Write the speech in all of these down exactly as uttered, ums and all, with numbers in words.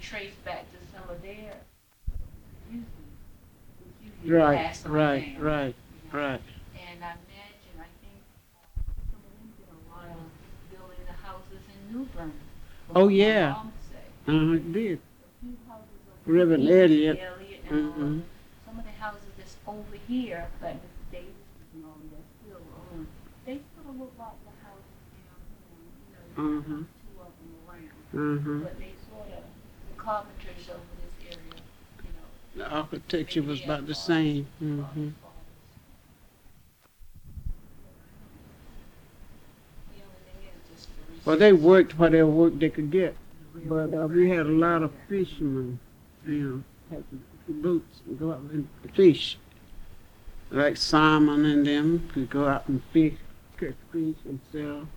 trace back to some of their usually, which usually Right, passed on right, down, right, you know. right. And I imagine, I think uh, some of them did a lot of building the houses in New Bern, from Oh what my yeah, mom said. uh, it did. A few houses over Reverend here, Elliott. Elliott and all of Mm-hmm. them. Some of the houses that's over here, like Mister Davis and all of that, still around. They sort of look like the houses down here, you know, you have Mm-hmm. two of them around. Mm-hmm. But they sort of, the carpenters over this area, you know, The architecture maybe was they have about the fathers, same. Mm-hmm. fathers, fathers. The only thing is just the Well, they research. worked whatever work they could get, The real but uh, we had a lot of facts. fishermen. You know, had the boats and go out and fish. Like Simon and them could go out and fish, catch fish and sell.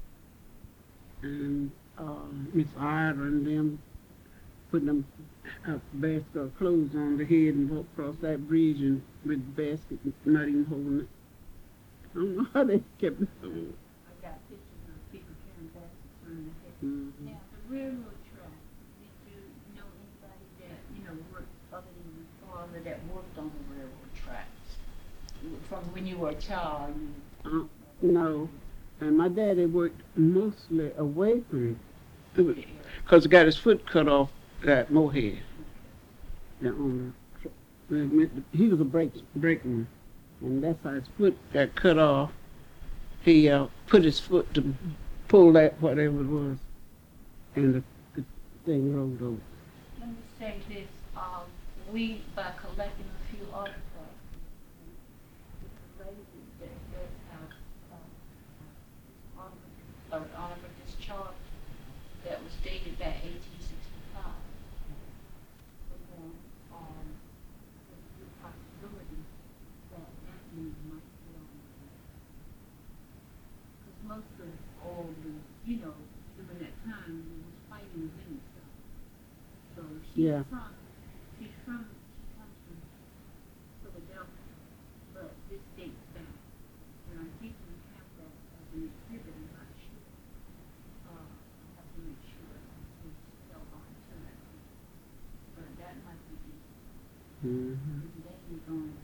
And uh, Miss Ida and them putting them a basket of clothes on the head and walk across that bridge and with the basket not even holding it. I don't know how they kept it. I got pictures of people carrying baskets on their head. Mm-hmm. Now, the railroad track, did you know anybody that, you know, worked other than your father that worked on the railroad tracks? From when you were a child, you. Uh, no. And my daddy worked mostly away from it. Because he got his foot cut off at Mohead. Yeah, on the, he was a brake, brakeman. And that's how his foot got cut off. He uh, put his foot to pull that, whatever it was. And the, the thing rolled over. Let me say this, um, we, by collecting a few artifacts, the lady that does have, um, honor, uh, honor discharge that was dated back eighteen sixty-five. But then, um, there's a possibility that that means might be on there. Because most of all the, you know, during that time, we was fighting within itself. So she's Yeah. from, she's from, she comes from Philadelphia, but this dates back. And I think we have that as an exhibit, I'm not sure. Uh, I have to make sure it's held on to that. But that might be, Mm-hmm. then you're going.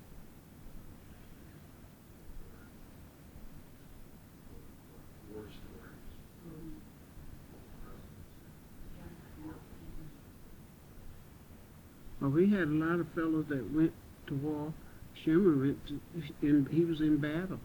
Well, we had a lot of fellows that went to war. Sherman went to, in, he was in battle.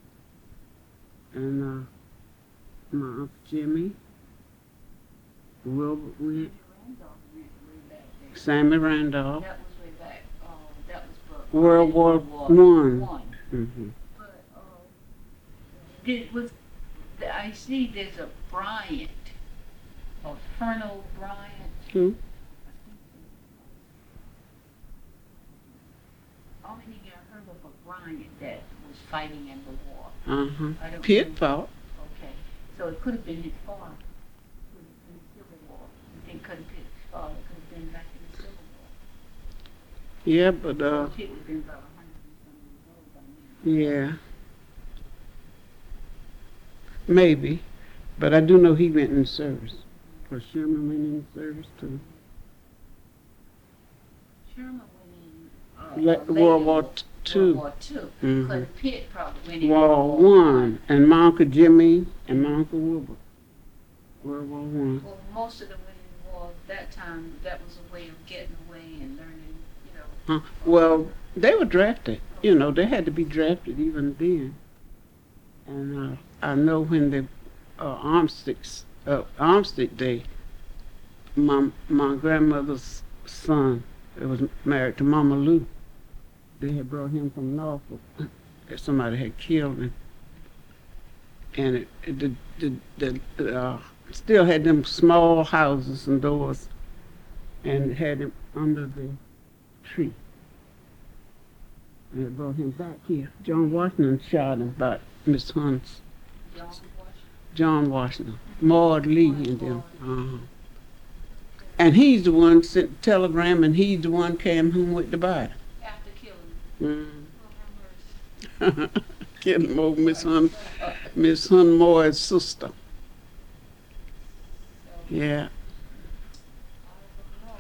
And uh, my Uncle Jimmy, Wilbur went, Randolph went way back there. Sammy Randolph, That was way back, uh, that was for. World War One. One. Mm-hmm. But, uh, did, was, the- I see there's a Bryant, a Colonel Bryant. Who? I only think I heard of a Bryant that was fighting in the war. Uh-huh. I don't Pitt know. fought. Okay, so it could have been his father. Could have been the Civil War. You think could have been his father, could have been back in the Civil War. Yeah, but uh, Pitt would have been about a hundred and some years old by now. yeah, maybe. But I do know he went in service. Because Sherman went in service too. Sherman went in, uh, Le- uh, later World War war- Two. World War Two. Mhm. But Pitt probably went in World War One. And my Uncle Jimmy and my Uncle Wilbur. World War One. Well, most of them went in war that time. That was a way of getting away and learning, you know. Huh? Well, they were drafted. You know, they had to be drafted even then. And uh, I know when the uh, armsticks, uh, armstick day, my my grandmother's son, that was married to Mama Lou. They had brought him from Norfolk. That somebody had killed him, and it, it the the, the uh, still had them small houses and doors, and it had him under the tree. And it brought him back here. John Washington shot him by Miss Hunt's. John Washington. John Washington, Maud Lee, and them. Uh-huh. And he's the one sent the telegram, and he's the one came home with the body. After killing him. Mm. Lord have mercy. Getting over Miss Hun, Miss Hun Moore's sister. So, Yeah.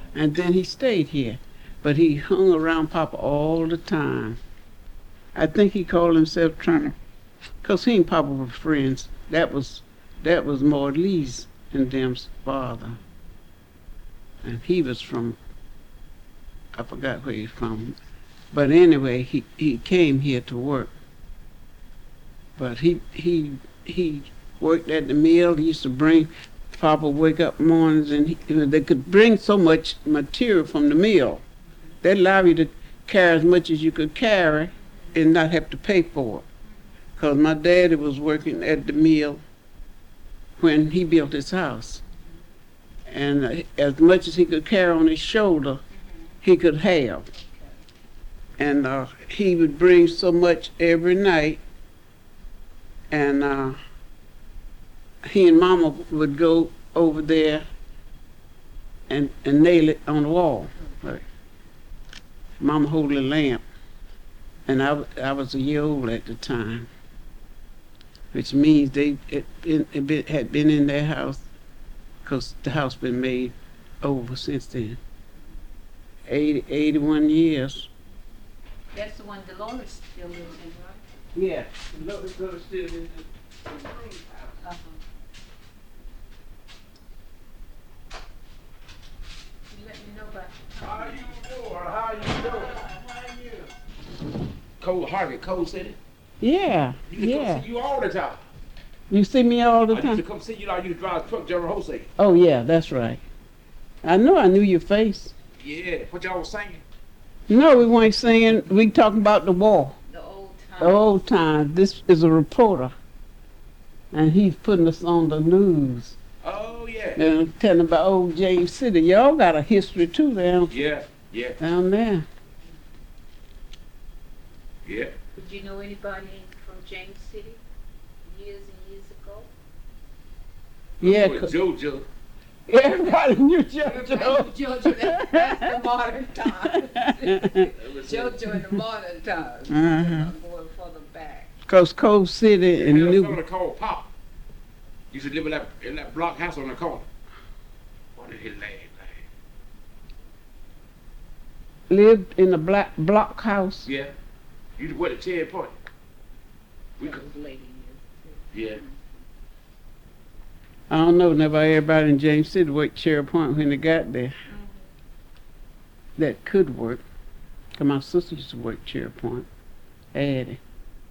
and then he stayed here. But he hung around Papa all the time. I think he called himself trying to, cause he and Papa were friends. That was that was Maud Lee's and them's father, and he was from, I forgot where he's from, but anyway, he he came here to work. But he he he worked at the mill. He used to bring, Papa wake up mornings and he, they could bring so much material from the mill. That allowed you to carry as much as you could carry and not have to pay for it. Because my daddy was working at the mill when he built his house. And uh, as much as he could carry on his shoulder, he could have. And uh, he would bring so much every night. And uh, he and Mama would go over there and, and nail it on the wall. Right. Mama holding a lamp. And I, I was a year old at the time, which means they it, it, it been, had been in their house, because the house been made over since then. eighty, eighty-one years. That's the one Dolores still lives in, right? Yeah, Dolores still lives in the house. Uh-huh. You let me know about How you doing? How you doing? Cold Harvey, Cold City. Yeah, You can yeah. come see you all the time. You see me all the I used to time? come see you like you drive truck, General Jose. Oh yeah, that's right. I know I knew your face. Yeah, what y'all was singing? No, we weren't singing. We talking about the war. the old The time. old time. This is a reporter, and he's putting us on the news Oh yeah. and telling about old James City. Y'all got a history too down Yeah, yeah, down there. yeah. Did you know anybody from James City years and years ago? Yeah, With 'cause JoJo. everybody knew JoJo. Everybody knew JoJo. That, that's the modern time. JoJo in the modern times. Uh-huh. I'm going further back. Cause Cold City and There was New. someone called Pop. Used to live in that in that block house on the corner. What did his name? lived in a black block house. Yeah. You used to wear the Cherry Point. We That could, was lady yeah. I don't know. Never everybody in James City worked Cherry Point when they got there. That could work. 'Cause my sister used to work Cherry Point. Addie.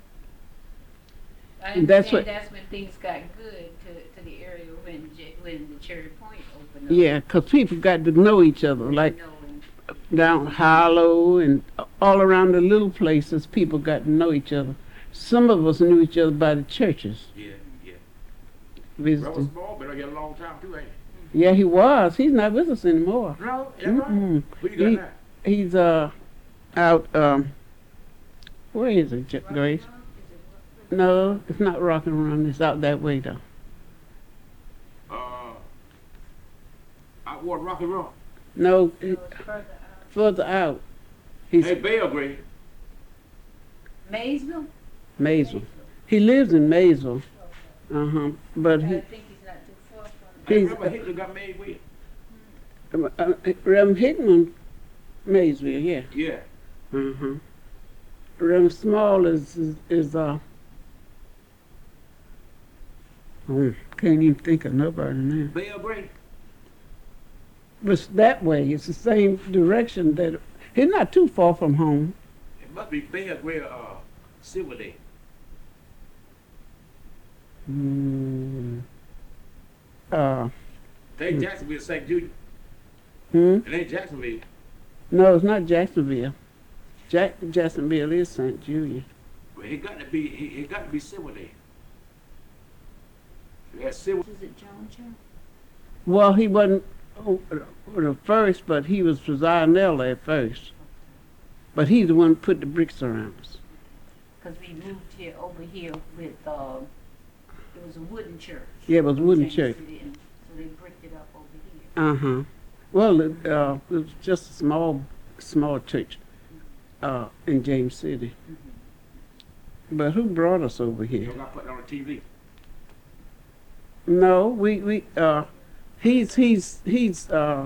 I And that's understand what- that's when things got good to, to the area when J- when the Cherry Point opened up. Yeah, 'cause people got to know each other. Like You know, and down Harlow and all around the little places, people got to know each other. Some of us knew each other by the churches. Yeah, yeah. Robert Visiting. Small been here a long time too, ain't Yeah, he was. He's not with us anymore. he? No, is that right? Mm-mm. Who you got He- now? He's uh out um where is it, J- Grace? Rock and Roll? Is it No, it's not Rock and Run. It's out that way though. Uh, Outward Rock and Roll. No, what- it- No, it's further out. further out. He's Hey, Belgrade. Maysville? Maysville. He lives in Maysville. Uh huh. But I he, think he's not too far from Hey, He's- remember Hitler got made with? uh, Rem Hickman, Maysville, yeah. Yeah. Uh huh. Rem Small is is, is uh. Oh, can't even think of nobody now. Belgrade. But it's that way. It's the same direction that he's not too far from home. It must be Belgrade, uh, Silver Day. Mm. Uh, It ain't Jacksonville, Saint Julian. hmm? It ain't Jacksonville. No, it's not Jacksonville. Jack Jacksonville is Saint Julian. But it got to be, it, it got to be Silver Day. Yeah, Silver. Is it John Joe? Well, he wasn't oh, the first, but he was presiding elder at first. But he's the one who put the bricks around us. Because we moved here over here with, uh, it was a wooden church. Yeah, it was a wooden James church. City, and so they bricked it up over here. Uh huh. Well, it, uh, it was just a small, small church uh, in James City. But who brought us over You here? got put it on the T V. No, we we uh, he's he's he's uh,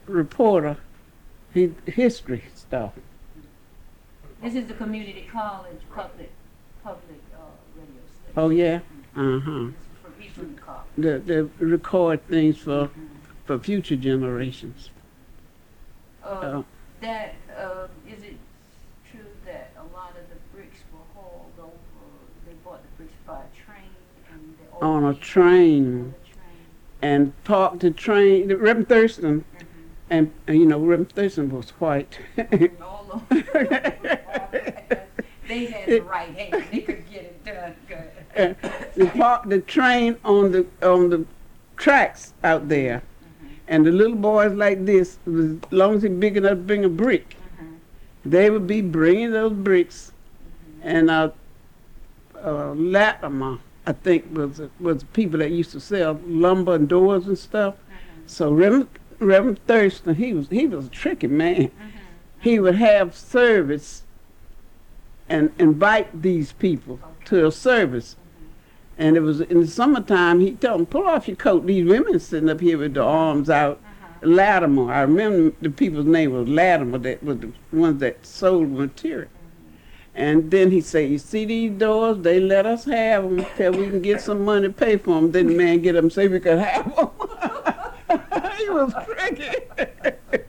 reporter. He history stuff. This is the community college public, public, uh, radio station. Oh yeah. Uh huh. It's from, he's from the college. They, they record things for for future generations. Uh, Uh, that, uh, is it true that a lot of the bricks were hauled over, they bought the bricks by a train and they on a overnight- train On a train. and parked the train. Reverend Thurston, Mhm. and, and you know Reverend Thurston was white. All over. They had the right hand, they could get it done good. They parked the train on the on the tracks out there, and the little boys like this, as long as they big enough to bring a brick, Mhm. they would be bringing those bricks, and uh, uh, Latimer, I think was was people that used to sell lumber and doors and stuff. Mhm. So Reverend, Reverend Thurston, he was he was a tricky man. Mhm. He would have service and invite these people to a service. And it was in the summertime, he told them, pull off your coat. These women sitting up here with their arms out. Mhm. Latimer, I remember the people's name was Latimer, that was the ones that sold material. And then he said, you see these doors? They let us have them till we can get some money to pay for them. Then the man get them and say we could have them. He was tricky.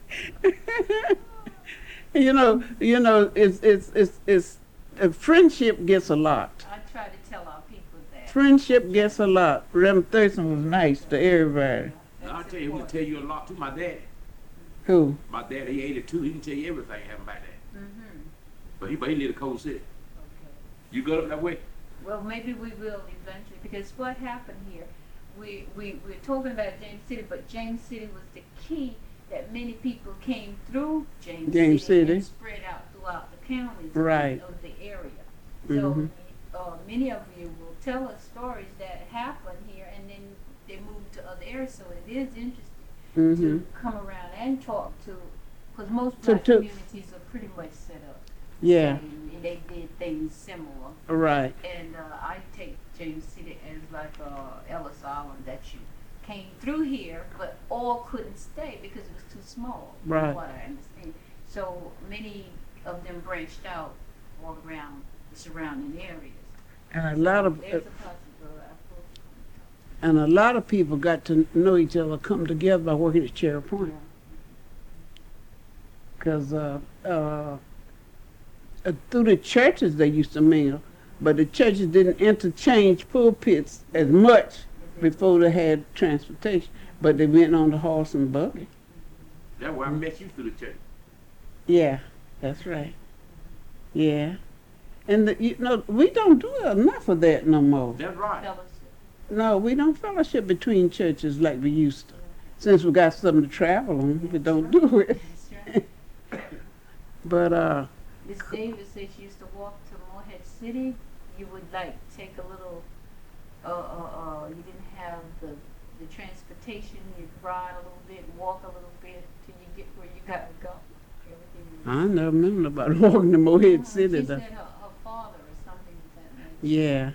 you know, you know, it's, it's, it's, it's, uh, friendship gets a lot. I try to tell our people that. Friendship gets a lot. Reverend Thurston was nice to everybody. I'll That's tell you, he can important. tell you a lot too. My daddy, Who? my daddy, he eighty-two. He can tell you everything happened back then. Mhm. But he, but he lived in Cold City. Okay. You go up that way? Well, maybe we will eventually, because what happened here, we, we, we're talking about James City, but James City was the key that many people came through James, James City, City. and spread out throughout the counties Right. of the area. Mhm. So, uh, many of you will tell us stories that happened here, and then they moved to other areas, so it is interesting Mm-hmm. to come around and talk to, because most To- black to- communities are pretty much set up. Yeah, And, and they did things similar. right. And uh, I take James City as like uh, Ellis Island, that you came through here, but all couldn't stay because it was too small. from Right. What I understand. So many of them branched out all around the surrounding areas. And a lot of There's a possibility. I thought- and a lot of people got to know each other, come together by working at Cherry Point. Because uh, uh, uh, through the churches they used to mingle, but the churches didn't interchange pulpits as much before they had transportation. But they went on the horse and buggy. That's where I met you through the church. Yeah, that's right. Yeah. And, the, you know, we don't do enough of that no more. That's right. Fellowship. No, we don't fellowship between churches like we used to. Since we got something to travel on, we don't do it. That's right. But, uh, Miss Davis says she used to walk to Morehead City. You would like take a little, uh, uh, uh, you didn't have the, the transportation, you'd ride a little bit, walk a little bit till you get where you gotta go. Everything was- I never remember about walking to Morehead Uh, City. She though. said her, her father or something was that night. Yeah.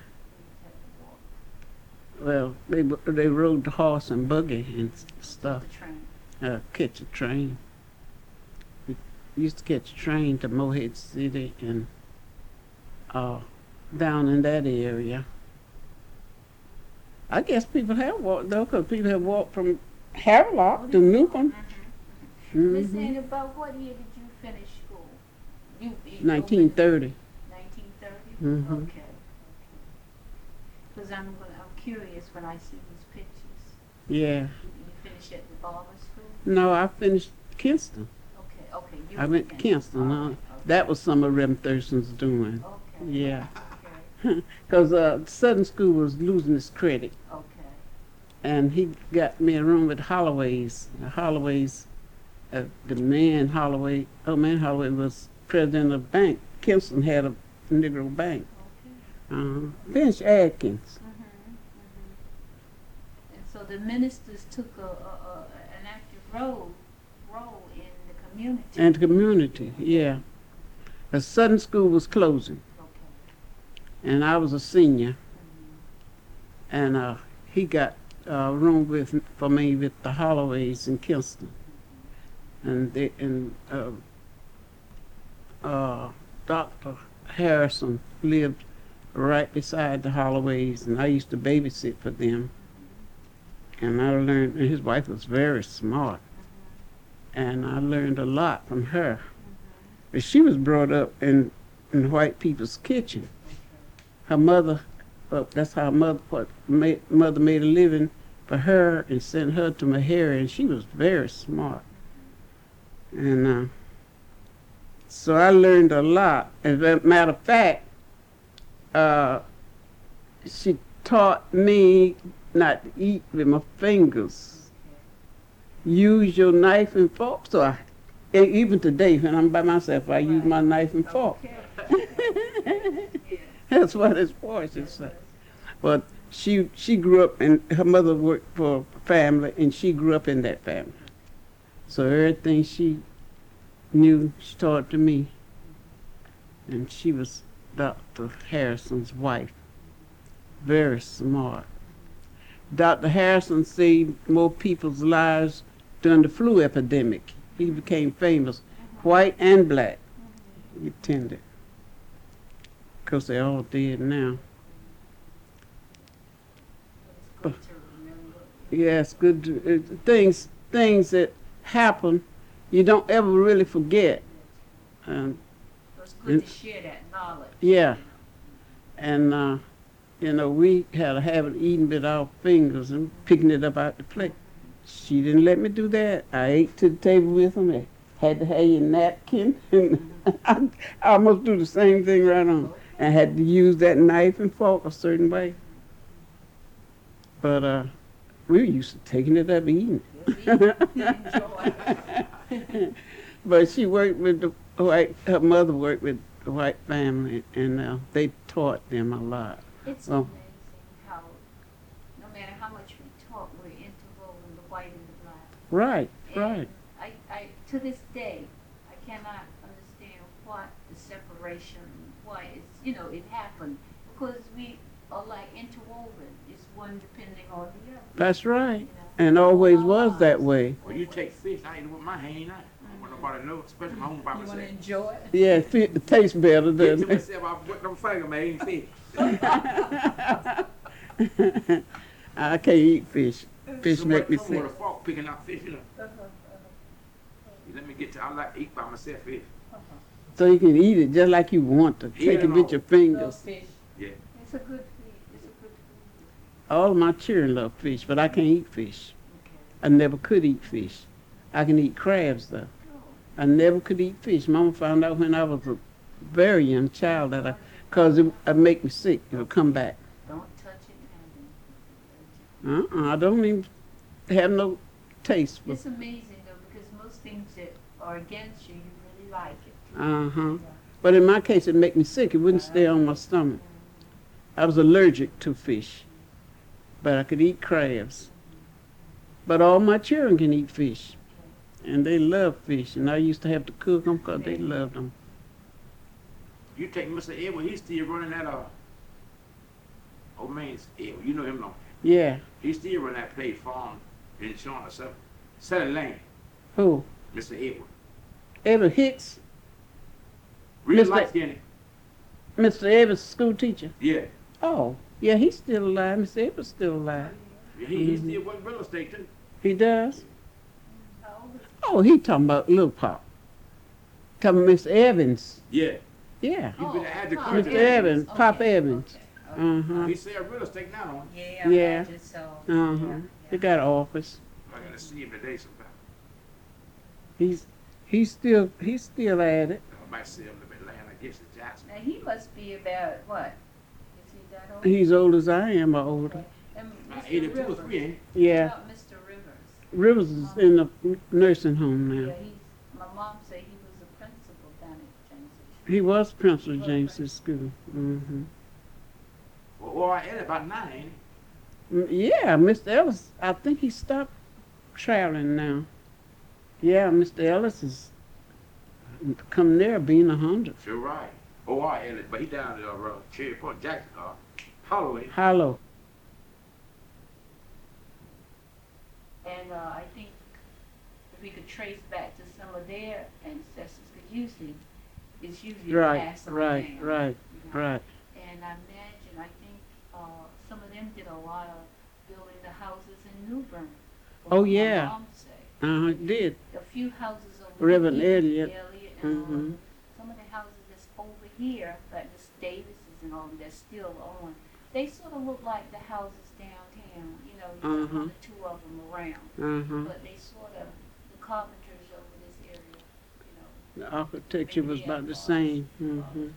Well, they w- they rode the horse and buggy and s- stuff. The train. Uh, catch a train. We used to catch a train to Morehead City and uh, down in that area. I guess people have walked though, 'cause people have walked from Havelock to Newcomb. Mm-hmm. Miss Mhm. Annie, about what year did you finish school? You, you nineteen thirty. Nineteen thirty? Mhm. Okay. Because I'm, gonna- I'm curious when I see these pictures. Yeah. You you finished at the barber school? No, I finished Kinston. Okay, okay. you I went to finished. Kinston. All Uh, right, that was some of Rem Thurston's doing. Okay. Yeah. Okay, Because uh, Southern School was losing its credit. okay. And he got me a room with Holloway's. The Holloway's, uh, the man Holloway, oh man Holloway was president of the bank. Kinston had a Negro bank. Okay. Uh, Finch Adkins. Mhm, mhm. And so the ministers took a, a, a, an active role, role in the community. And the community, yeah. The Southern School was closing, Okay. and I was a senior, Mhm. and uh, he got a room with for me with the Holloways in Kinston. and they and uh, uh, Doctor Harrison lived right beside the Holloways, and I used to babysit for them. And I learned, and his wife was very smart, and I learned a lot from her. But she was brought up in in white people's kitchen. Her mother, well, that's how her mother put, made, mother made a living for her and sent her to Meharry, and she was very smart. And uh, so I learned a lot. As a matter of fact, uh, she taught me not to eat with my fingers. Use your knife and fork. So I, e- even today, when I'm by myself, I use my knife and fork. That's what it's for, she said. But she she grew up, and her mother worked for a family, and she grew up in that family. So everything she knew, she taught to me. And she was Doctor Harrison's wife. Very smart. Doctor Harrison saved more people's lives during the flu epidemic. He became famous, white and black. He attended. Because they're all dead now. It's good to remember. Yes, good. to- uh, Things, things that happen, you don't ever really forget. Um, It's good to share that knowledge. Yeah. and, uh, you know, we had a habit of eating with our fingers and picking it up out the plate. She didn't let me do that. I ate to the table with them. I had to have your napkin. And I, I almost do the same thing right on. I had to use that knife and fork a certain way. But uh, we were used to taking it up eating. Enjoy. But she worked with the white, her mother worked with the white family, and uh, they taught them a lot. It's Well- amazing how, no matter how much we talk, we're interwoven the white and the black. Right, And right. I, I, to this day, I cannot understand what the separation, why it's, you know, it happened. Because we are like interwoven. It's one depending on the other. That's right. You know? And always All our was that lives. way. When you take fish, I eat it with my hand. I don't want nobody to know, especially my own by You wanna myself. enjoy it? Yeah, it, fe- it tastes better, Get to doesn't it? myself, I put them finger, man, ain't fish. I can't eat fish. Fish So make me much sick. trouble with a fork picking out fish, you know. You let me get to, I like to eat by myself fish. So you can eat it just like you want to. Eat Take it it with all. your Love fingers. fish. Yeah. It's a good food. It's a good food. All of my children love fish, but I can't eat fish. Okay. I never could eat fish. I can eat crabs though. Oh. I never could eat fish. Mama found out when I was a very young child that I, cause it would make me sick. It would come back. Don't touch it and Uh-uh, I don't even have no taste for. it's amazing though, because most things that are against you, you really like it. Uh-huh. But in my case, it make me sick. It wouldn't stay on my stomach. I was allergic to fish, but I could eat crabs. But all my children can eat fish, and they love fish. And I used to have to cook them because they loved them. You take Mister Edward, he's still running that, uh, old man's Edward, you know him now. Yeah. He still run that play farm in Sean or something. Selling land, Who? Mister Edward. Ever Hicks? Real Mister light skinned. Mister Evans, school teacher. Yeah. Oh, yeah, he's still alive. Mister Evans still alive. Yeah, He, he Mhm. still work real estate too. He does? How old is Oh, he talking about Lil Pop. Talking about Mister Evans. Yeah. Yeah. He been at the Pop Mister Evans, Okay, Pop okay, Evans. okay. Uh-huh. He sell real estate now, don't Yeah, I Yeah. imagine so. Uh-huh. Yeah, He yeah. got an office. he? I gotta see him today sometime. He's he's still he's still at it. I might see him a little bit land, I guess, in Jackson. Now, he must be about, what? Is he that old? He's old as I am or older. And About Mister eighty-two or Rivers. three, ain't Yeah. About Mister Rivers. Rivers is in the nursing home Yeah, now. he's, my mom said he was a principal down at James. He was principal of James's school. Mm-hmm. he? Well, well, I had about nine, ain't he? Mm, Yeah, Mister Ellis, I think he stopped traveling now. Yeah, Mister Ellis is come near being a hundred. Sure right. Oh, I had it, but he down at, uh, Cherry Point, Jackson, uh, Holloway. Hollow. And uh, I think if we could trace back to some of their ancestors, because usually, it's usually Right, passed on right, down, right, you know. right. And I imagine, I think, uh, some of them did a lot of building the houses in New Bern. from Oh, what my yeah. mom said. Uh-huh, it did. A few houses over Reverend here, Elliott. Elliott and all of Mhm. them. Some of the houses that's over here, like Miss Davis's and all them, that's still on, they sort of look like the houses downtown, you know, you got Uh-huh. one or two of them around. Uh-huh. But they sort of, the carpenters over this area, you know. The architecture maybe was they about have the laws, same. laws, Mm-hmm. laws.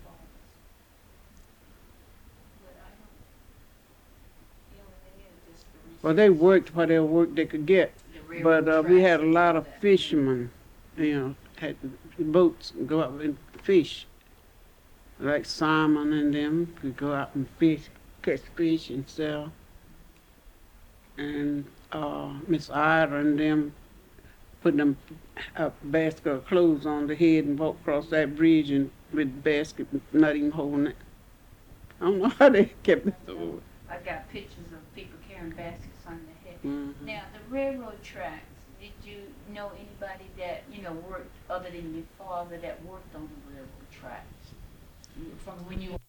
But I don't, the only thing is just the Well, they research. worked whatever work they could get. The But railroad uh, we had tracks a and lot all of that. fishermen, you know, had boats and go out and fish. Like Simon and them could go out and fish, catch fish and sell. And uh, Miss Ida and them put them a basket of clothes on the head and walk across that bridge and with the basket not even holding it. I don't know how they kept it so. I got pictures of people carrying baskets on their head. Mhm. Now, the railroad tracks, did you know anybody that, you know, worked, other than your father, that worked on the railroad tracks? From when you